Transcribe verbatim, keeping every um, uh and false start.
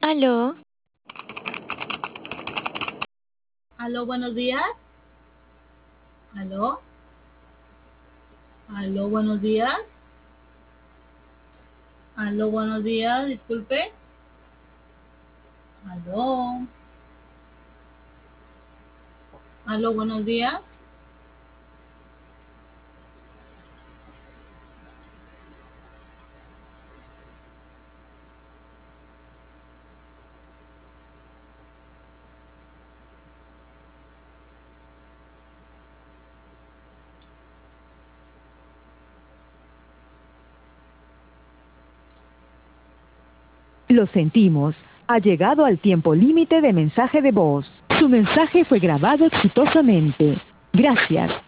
Aló, Aló, buenos días. Aló, aló, buenos días. Aló, buenos días, disculpe. Aló, aló, buenos días. Lo sentimos. Ha llegado al tiempo límite de mensaje de voz. Su mensaje fue grabado exitosamente. Gracias.